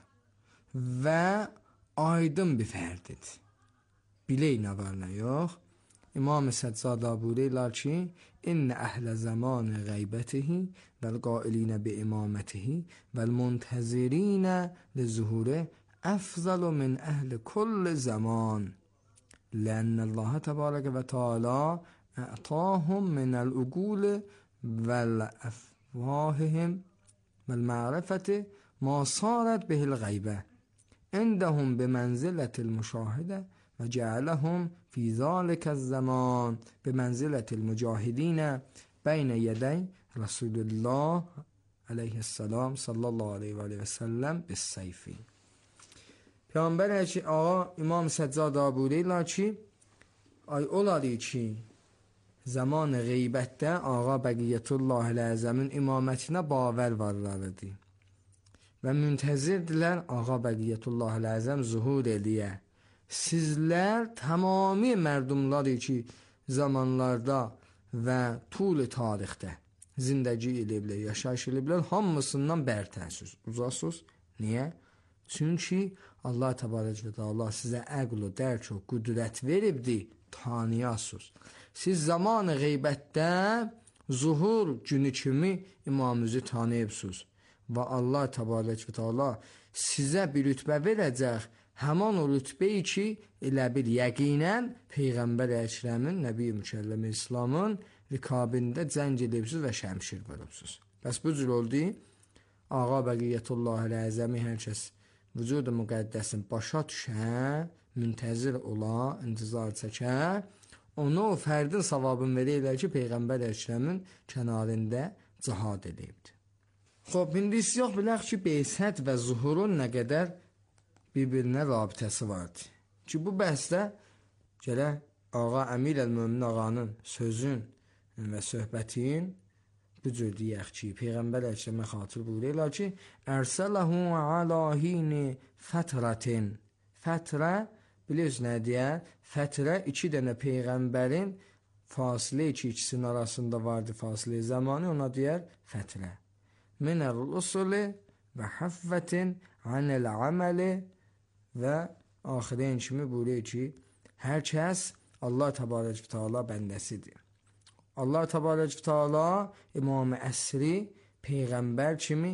Speaker 4: və aydın bir fərdidir. Bilək nə var nə yox. İmam-ı Səccada buyururlar ki, İnnə əhlə zamanı qeybətihi vəl-qailinə bi imametihi vəl-muntəzirinə li-zuhuri əfzalu min əhli kulli zaman. Lənnəllaha təbarəkə və teala أعطاهم من العقول والأفواههم والمعرفة ما صارت به الغيبة عندهم بمنزلة المشاهدة وجعلهم في ذلك الزمان بمنزلة المجاهدين بين يدي رسول الله عليه السلام صلى الله عليه و سلم بالسيف. پیامبر آقا امام سجاد buyururlar ki, ay olar ki zaman qeybətdə Ağa Bəqiyyətullah Əl-Əzəmin imamətinə bavər varlarıdır və müntəzirdirlər Ağa Bəqiyyətullah Əl-Əzəm zuhur eləyə. Sizlər tamami mərdumları ki, zamanlarda və tul tarixdə zindəgi eləyiblər, yaşayış eləyiblər, hamısından bərtərsiniz, uzasınız. Niyə? Çünki Allah təbarək və teala sizə əql və dərk və qüdrət veribdir, tanıyasınız. Siz zamanı qeybətdə zuhur günü kimi imamınızı tanıyıbsınız və Allah təbarək və teala sizə bir rütbə verəcək, həman o rütbəyi ki, elə bil yəqinən Peyğəmbər Əkrəmin, Nəbi Mükəlləmi İslamın rikabində cəng edibsiniz və şəmşir veribsiniz. Bəs bu cür oldu, Ağa Bəqiyyətullah Əl-Əzəmi hər kəs vücudu müqəddəsin başa düşə, müntəzir ola, intizar çəkə, onu o fərdin savabını verirlər ki, Peyğəmbər Əkrəmin kənarında cihad edibdir. Xob, indi istəyək bilək ki, beysət və zuhurun nə qədər bir-birinə rabitəsi vardır. Ki, bu bəhsdə gələk Ağa Əmir Əl-Mömin Ağanın sözün və söhbətin bu cür deyək ki, Peyğəmbər Əkrəmə xatır buyururlar ki, Ərsələhu alə hini fətrətin. Fətrə, bilirsiniz nə deyər? Fətrə iki dənə Peyğəmbərin fasilə ikisinin arasında vardı fasilə zamanı, ona deyər fətrə. Minəl usuli və həffətin anəl əməli və axirin kimi buyuruyor ki, hər kəs Allah təbarək və teala bəndəsidir. Allah təbarək və teala İmam-ı Əsri Peyğəmbər kimi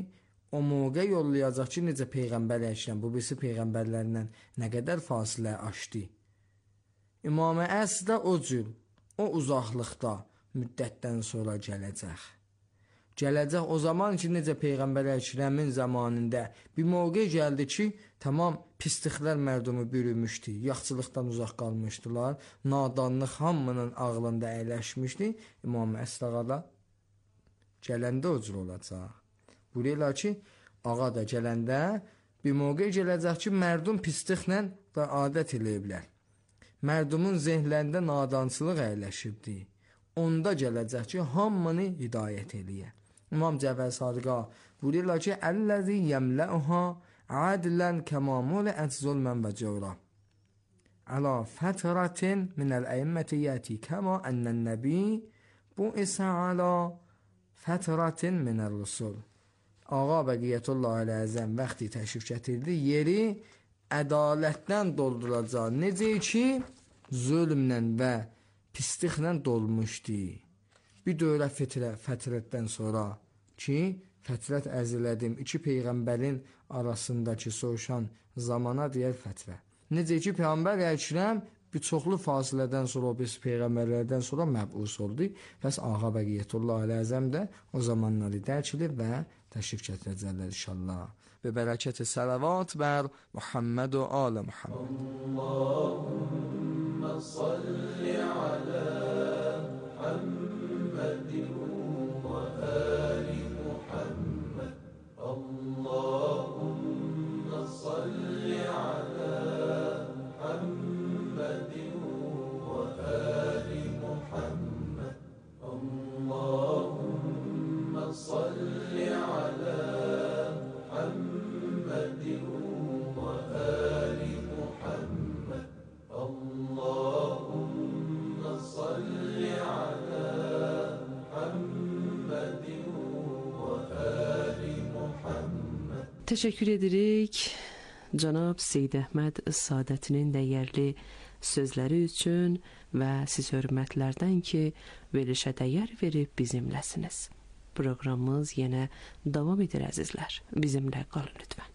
Speaker 4: o moqə yollayacaq ki, necə Peyğəmbər əkrəm bu birisi Peyğəmbərlərindən nə qədər fasilə aşdı. İmam-ı Əsr də o cür, o uzaqlıqda müddətdən sonra gələcək. Gələcək o zaman ki, necə Peyğəmbər əkrəmin zamanında bir moqə gəldi ki, tamam pisliklər mərdumu bürümüşdü, yaxçılıqdan uzaq qalmışdılar, nadanlıq hamının ağlında əyləşmişdi. İmam-ı Əsr ağa da gələndə o cür olacaq. Burayla ki, ağa da gələndə bir moqə gələcək ki, mərdum pisliklə da adət eləyiblər. Mərdumun zehnlərində nadançılıq əyləşibdi. Onda gələcək ki, hamını hidayət eləyə. İmam Cəfər Sadiqa buyururlar ki, "Əlləzi yemla'uha adlan kama mula'at zulman və cawra." Ala fatratin min al-a'immati yati kama anna an-nabi bu'isa ala fatratin min ar-rusul. Ağa Bəqiyyətullah Əl-Əzəm vaxtı təşrif gətirdi, yeri ədalətdən dolduracaq. Necə ki, zülmlə və pisliklə dolmuşdu. Bir dövrə fətrətdən sonra ki, fətrət əzlədim, iki peyğəmbərin arasındakı soğuşan zamana deyər fətrə. Necə ki, Peyğəmbər əkrəm bir çoxlu fasilədən sonra o biz peyğəmbərlərdən sonra məbus oldu. Bəs Ağa Bəqiyyətullah Əl-Əzəm də o zamanları dərk edib və təşrif gətirəcəklər inşallah. Və bərəkəti salavat bər Muhammed və alə Muhammed. Allahümme salli alə Muhammedin və ali Muhammed. Allahümme salli alə Muhammedin və ali Muhammed. Allahümme salli alə
Speaker 5: Teşekkür edirik Cənab Seyid Əhməd Sadətinin dəyərli sözləri üçün və siz hörmətlərdən ki, verilişə dəyər verib bizimləsiniz. Proqramımız yenə davam edir əzizlər. Bizimlə qalın lütfən.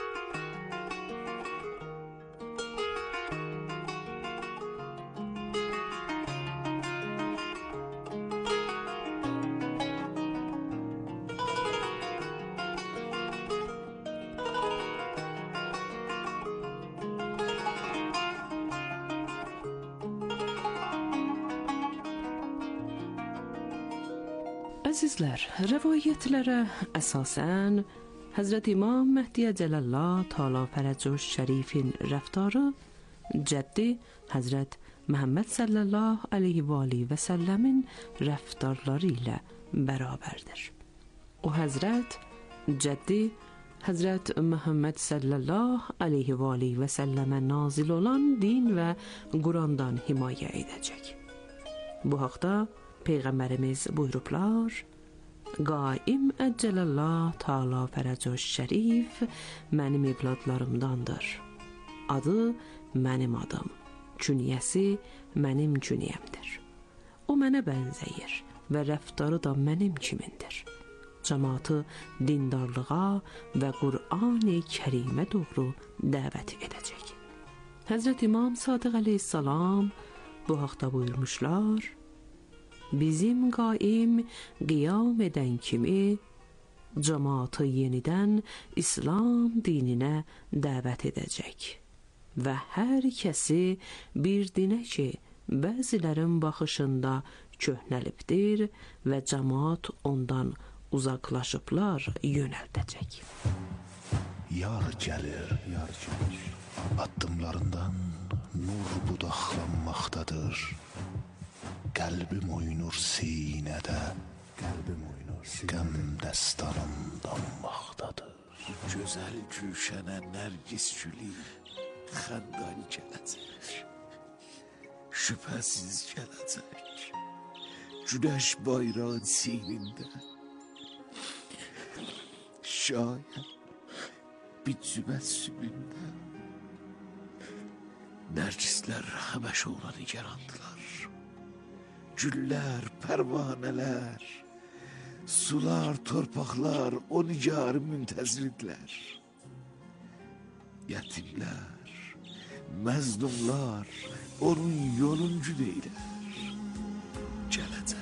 Speaker 5: Əzizlər, rəvayətlərə əsasən Həzrət İmam Məhdi Cəlallah Təala Fərəcü Şərifin rəftarı cəddi Həzrət Məhəmməd sallallahu əleyhi və alihi və səlləmin rəftarları ilə bərabərdir. O Həzrət cəddi Həzrət Məhəmməd sallallahu əleyhi və alihi və səlləmə nazil olan din və Qurandan himayə edəcək. Bu haqda Peyğəmbərimiz buyurublar: Qaim Əcəlallah Təala Fərəcü Şərif mənim evladlarımdandır. Adı mənim adım, künyəsi mənim künyəmdir. O mənə bənzəyir və rəftarı da mənim kimindir. Cəmaatı dindarlığa və Qur'an-ı Kərimə doğru dəvət edəcək. Həzrət İmam Sadiq əleyhissalam bu haqda buyurmuşlar: Bizim qaim qiyam edən kimi cəmaatı yenidən İslam dininə dəvət edəcək və hər kəsi bir dinə ki, bəzilərin baxışında köhnəlibdir və cəmaat ondan uzaqlaşıblar yönəldəcək.
Speaker 6: Yar gəlir, addımlarından nur budaqlanmaqdadır. Qəlbim oynur sinədə, qəm dəstanım danmaqdadır. Gözəl gülşənə nərgis gülü xəndan gələcək, şübhəsiz gələcək. Günəş bayrağın sinində, şayət bir cübəssümündə. Nərgislər həməşə olanı yarandılar. Güllər, pərvanələr Sular, torpaqlar o nigar müntəzirdirlər. Yetimlər, məzlumlar onun yoluncu deyilər. Gələcək.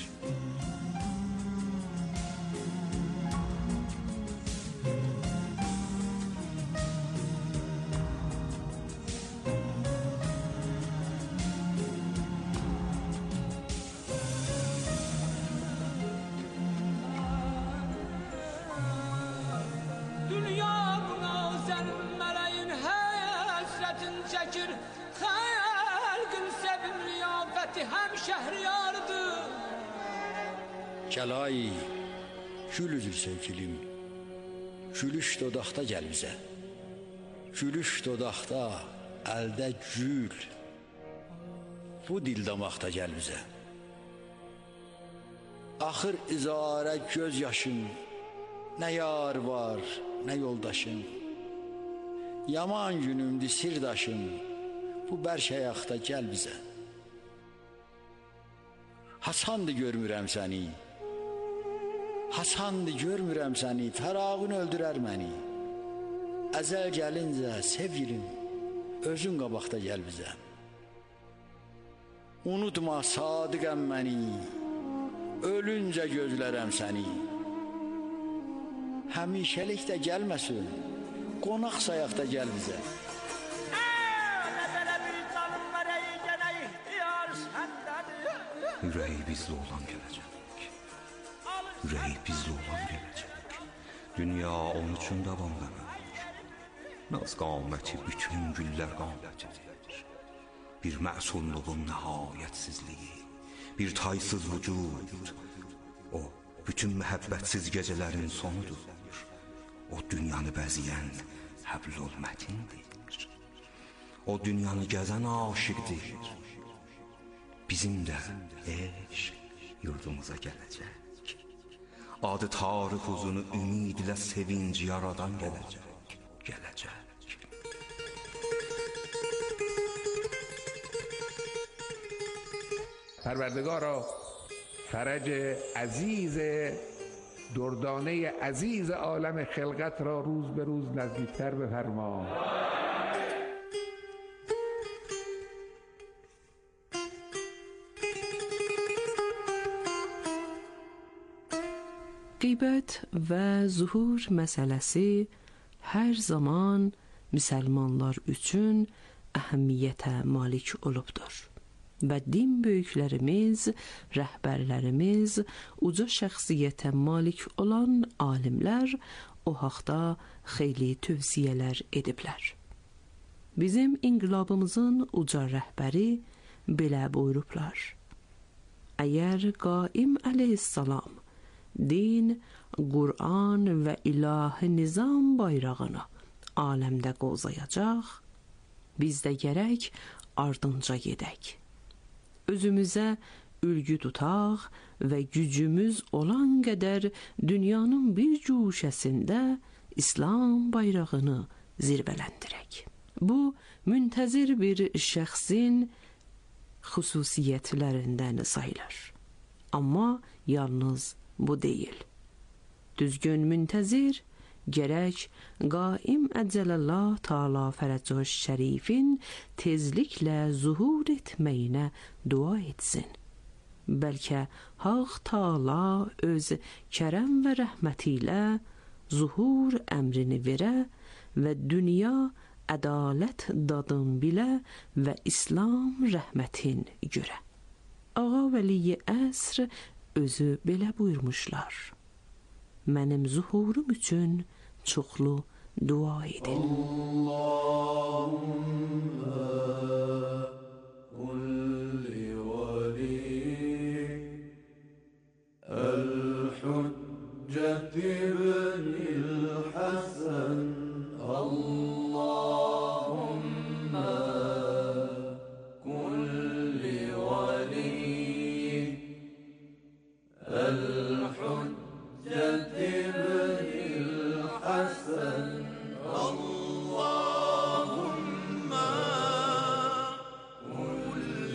Speaker 7: Kəlay, gül üzül sevgilim, gülüş dodaqda gəl bizə. Gülüş dodaqda, əldə gül, bu dil damaqda gəl bizə. Axır izarə göz yaşın, nə yar var, nə yoldaşın. Yaman günümdü sirdaşım, bu bərk ayaqda gəl bizə. Hasandı görmürəm səni, Hasandı görmürəm səni, fərağın öldürər məni. Əzəl gəlincə sevgilim, özün qabaqda gəl bizə. Unutma sadiqəm məni, ölüncə gözlərəm səni. Həmişəlik də gəlməsin, qonaq sayaqda gəl bizə.
Speaker 8: Ürəyi bizli olan gələcək. Ürəyi bizli olan gələcək. Dünya onun üçün davamlanır. Naz qaməti bütün güllər qamətidir. Bir məsulluğun nəhayətsizliyi, bir taysız vücud. O bütün məhəbbətsiz gecələrin sonudur. O dünyanı bəzəyən həblul mətindir. O dünyanı gəzən aşiqdir. Bizim də eşq yurdumuza gələcək. Adı tarix uzunu ümid ilə sevinc yaradan gələcək. Gələcək.
Speaker 9: پروردگارا فرج عزیز دردانه عزیز عالم خلقت را روز به روز نزدیکتر بفرما.
Speaker 5: Qeybət və zuhur məsələsi hər zaman müsəlmanlar üçün əhəmiyyətə malik olubdur. Və din böyüklərimiz, rəhbərlərimiz, uca şəxsiyyətə malik olan alimlər o haqda xeyli tövsiyələr ediblər. Bizim inqilabımızın uca rəhbəri belə buyurublar. Əgər Qaim əleyhissalam din, Qur'an və ilahi nizam bayrağını aləmdə qozayacaq, biz də gərək ardınca gedək. Özümüzə ülgü tutaq və gücümüz olan qədər dünyanın bir cuşəsində İslam bayrağını zirvələndirək. Bu, müntəzir bir şəxsin xüsusiyyətlərindən sayılır. Amma yalnız bu deyil. Düzgün müntəzir gərək Qaim Əcələllah Taala Fərəcəş Şərifin tezliklə zuhur etməyinə dua etsin. Bəlkə Haq Taala öz kərəm və rəhməti ilə zuhur əmrini verə və dünya ədalət dadın bilə və İslam rəhmətin görə. Ağa Vəli Əsr özü belə buyurmuşlar. Mənim zuhurum üçün çoxlu dua edin. Allahümme kulli veli el-hücceti benil hasen Allahümme kulli veli el-hücceti benil hasen Allahümme kulli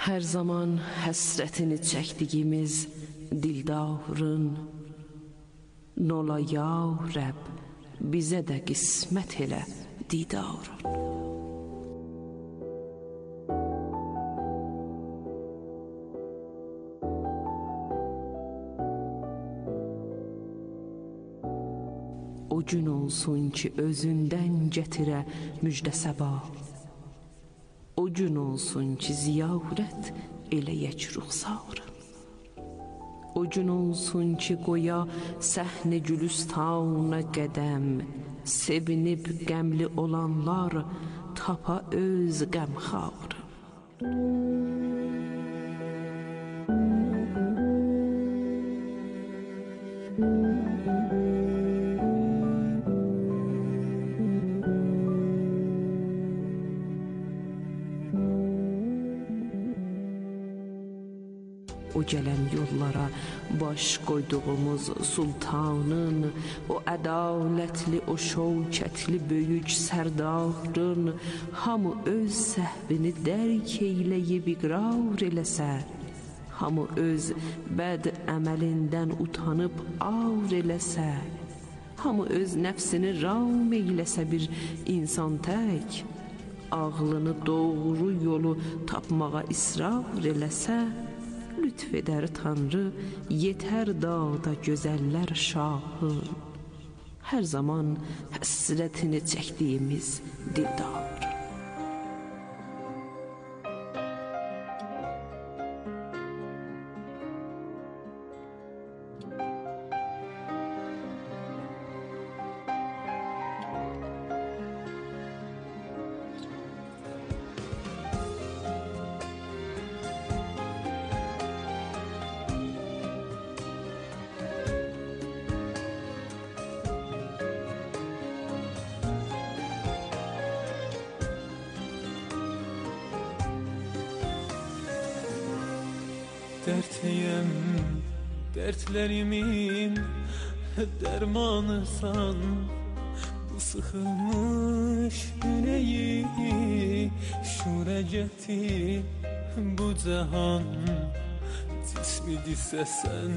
Speaker 5: Hər zaman həsrətini çəkdiyimiz dildarın, nola ya Rəbb, bizə də qismət elə didarın. O gün olsun ki, özündən gətirə müjdə səba. O gün olsun ki, ziyarət eləyək ruxsarın. O gün olsun ki, qoya səhnə gülüstana qədəm, sevinib qəmli olanlar tapa öz qəmxarın. O gələn yollara baş qoyduğumuz sultanın, o ədalətli, o şəvkətli böyük sərdarın hamı öz səhvini dərk eyləyib iqrar eləsə, hamı öz bəd əməlindən utanıb ar eləsə, hamı öz nəfsini ram eyləsə bir insan tək, ağlını doğru yolu tapmağa israr eləsə, lütf edər Tanrı, yetər dağda gözəllər şahı, hər zaman həsrətini çəkdiyimiz dildar.
Speaker 3: Dertliyim, dertlerimin dermanısan. Bu sıkılmış yüreği şureceti bu cihan. Cismidirsə sən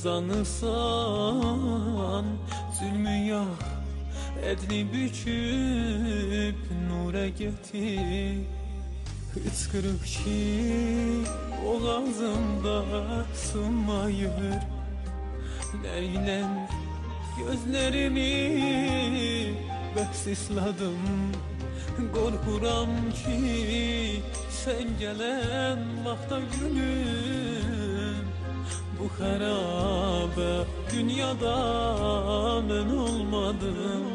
Speaker 3: zanısan, zulmü yox, ədli büküb nura getir. Hıçkırık ki boğazımda sınmayır. Neylen gözlerimi bəs isladım. Qorxuram ki sen gelen vaxta gülüm, bu xərabə dünyada mən olmadım.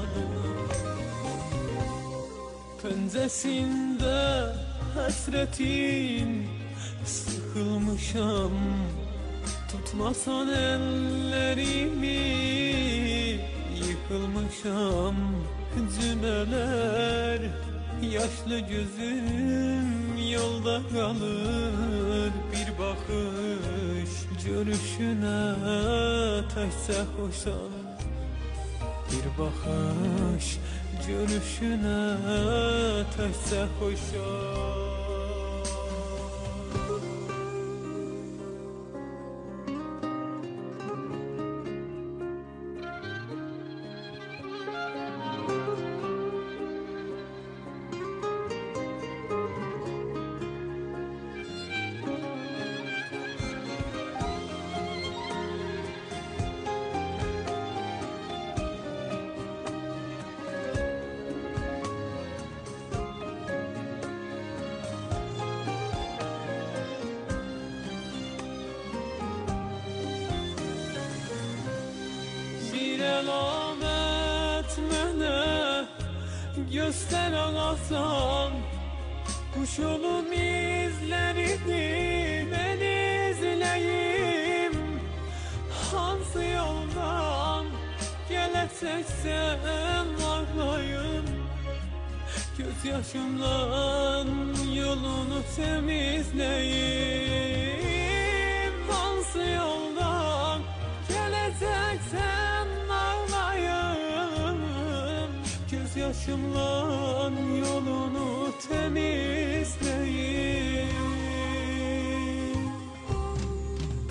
Speaker 3: Pəncəsində həsrətin sıxılmışam. Tutmasan ellerimi yıkılmışam. Cümələr yaşlı gözüm yolda qalır. Bir baxış görüşünə təkcə xoşam. Bir baxış görüşünə təkcə xoşam. Selamet mənə göstər ağasan. Kuş yolun izlərini mən izləyim. Hansı yoldan gələcəksən ağlayım. Göz yaşımla yolunu temizləyim. Hansı yoldan gələcəksən ağlayım. Göz yaşımla yolunu temizleyeyim.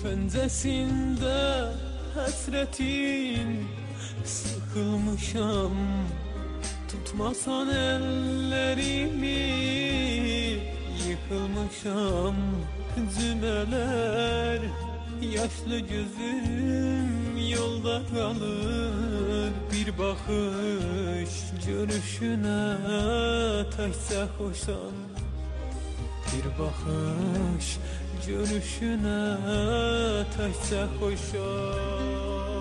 Speaker 3: Pəncəsində həsrətin sıxılmışam. Tutmasan əllərimi, yıxılmışam. Cümələr, yaşlı gözüm yolda qalır. Bir baxış görüşünə təkcə xoşam. Bir baxış görüşünə təkcə xoşam.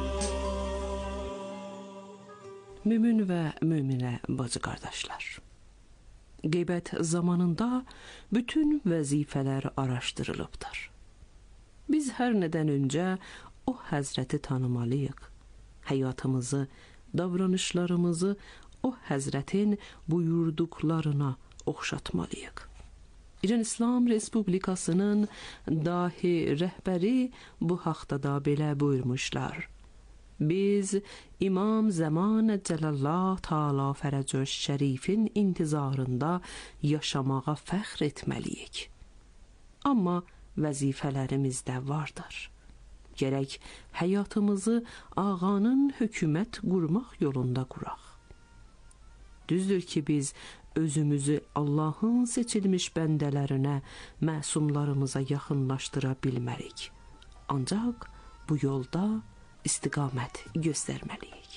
Speaker 5: Mümin və müminə bacı qardaşlar, qeybət zamanında bütün vəzifələr araşdırılıbdır. Biz hər nədən öncə o həzrəti tanımalıyıq. Həyatımızı, davranışlarımızı o həzrətin buyurduqlarına oxşatmalıyıq. İran İslam Respublikasının dahi rəhbəri bu haqda da belə buyurmuşlar. Biz İmam Zaman Cəlallah Taala Fərəcöş Şərifin intizarında yaşamağa fəxr etməliyik. Amma vəzifələrimiz də vardır. Gərək həyatımızı ağanın hökumət qurmaq yolunda quraq. Düzdür ki, biz özümüzü Allahın seçilmiş bəndələrinə, məsumlarımıza yaxınlaşdıra bilmərik. Ancaq bu yolda istiqamət göstərməliyik.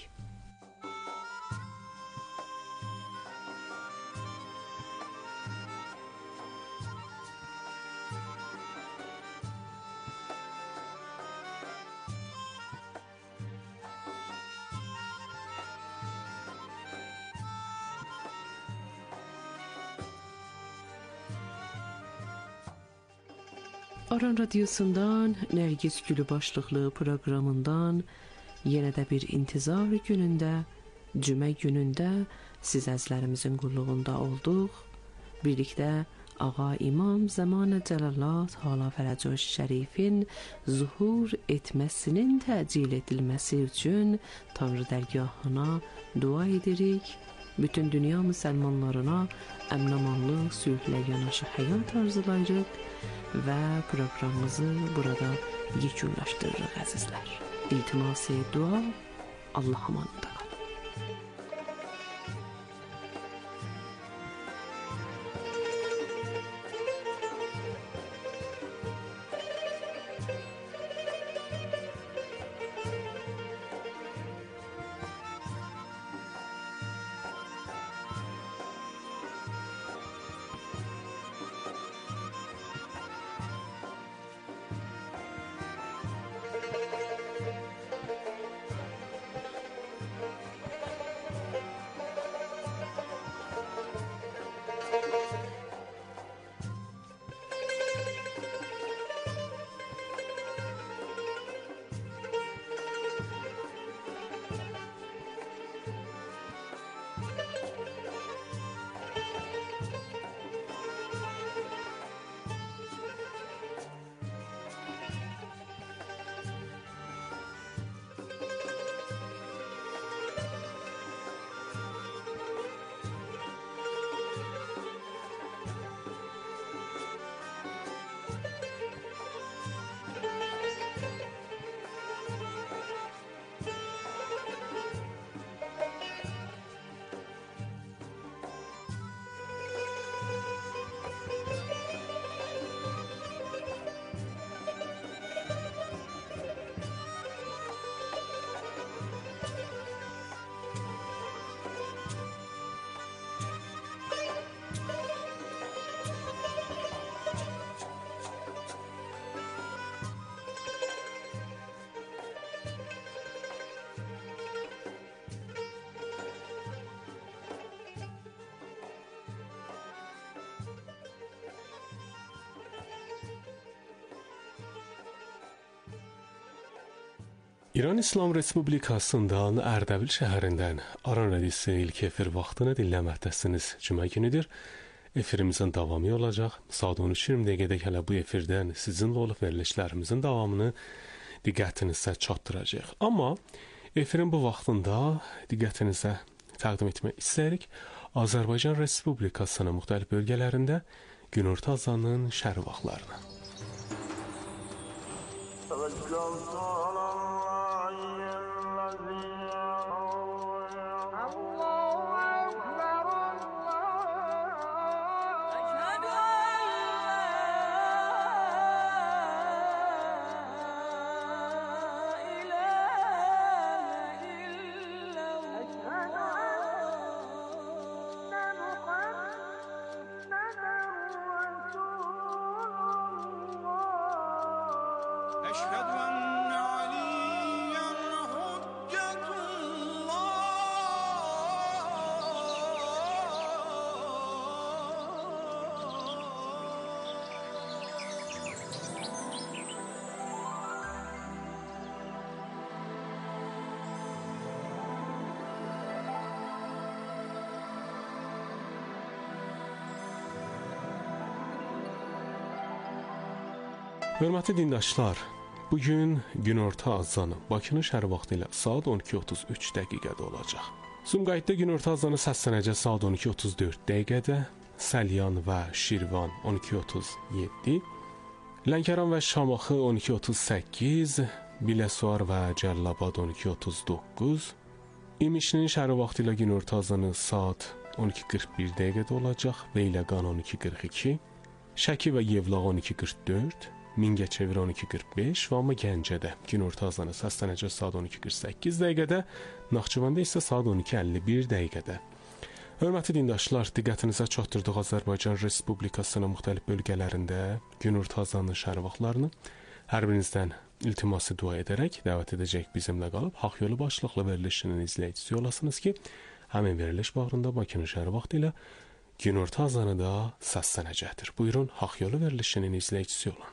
Speaker 5: Aran Radyosu'ndan Nergis Gülü başlıqlı proqramından yenə də bir intizar günündə, cümə günündə siz əzlərimizin qulluğunda olduq. Birlikdə Ağa İmam Zaman Cəlallah Taala Fərəcöş Şərifin zuhur etməsinin təcil edilməsi üçün Tanrı dərgahına dua edirik. Bütün dünya müsəlmanlarına əmin-amanlıq, sülhlə yanaşı həyat arzulayırıq və proqramımızı burada yekunlaşdırırıq əzizlər. İltimas-ı dua, Allah amanında qalın.
Speaker 3: İran İslam Respublikasından Ərdəbil şəhərindən Aran Radiosu ilk efir vaxtını dinləməkdəsiniz. Cümə günüdür. Efirimizin davamı olacaq. Saat 13:20 dəqiqədək hələ bu efirdən sizinlə olub verilişlərimizin davamını diqqətinizə çatdıracaq. Amma efirin bu vaxtında diqqətinizə təqdim etmək istəyirik. Azərbaycan Respublikasının müxtəlif bölgələrində günorta azanının şərq vaxtlarına. Hörmətli dindaşlar, bugün günorta azanı Bakının şəhər vaxtı ilə saat 12:33 dəqiqədə olacaq. Sumqayıtda günorta azanı səslənəcək saat 12:34 dəqiqədə, Səlyan və Şirvan 12:37, Lənkəran və Şamaxı 12:38, Biləsuvar və Cəllabad 12:39, İmişlinin şəhər vaxtı ilə günorta azanı saat 12:41 dəqiqədə olacaq, Beyləqan 12:42, Şəki və Yevlax 12:44, Mingəçevir 12:45 və amma Gəncədə günorta azanı səslənəcək saat 12:48 dəqiqədə, Naxçıvanda isə saat 12:51 dəqiqədə. Hörmətli dindaşlar, diqqətinizə çatdırdıq Azərbaycan Respublikasının müxtəlif bölgələrində günorta azanının şəhər vaxtlarını hər birinizdən iltiması dua edərək dəvət edəcək bizimlə qalıb Haqq Yolu başlıqlı verilişinin izləyicisi olasınız ki, həmin veriliş bağrında Bakının şəhər vaxtı ilə günorta azanı da səslənəcəkdir. Buyurun, Haqq Yolu verilişinin izləyicisi olun.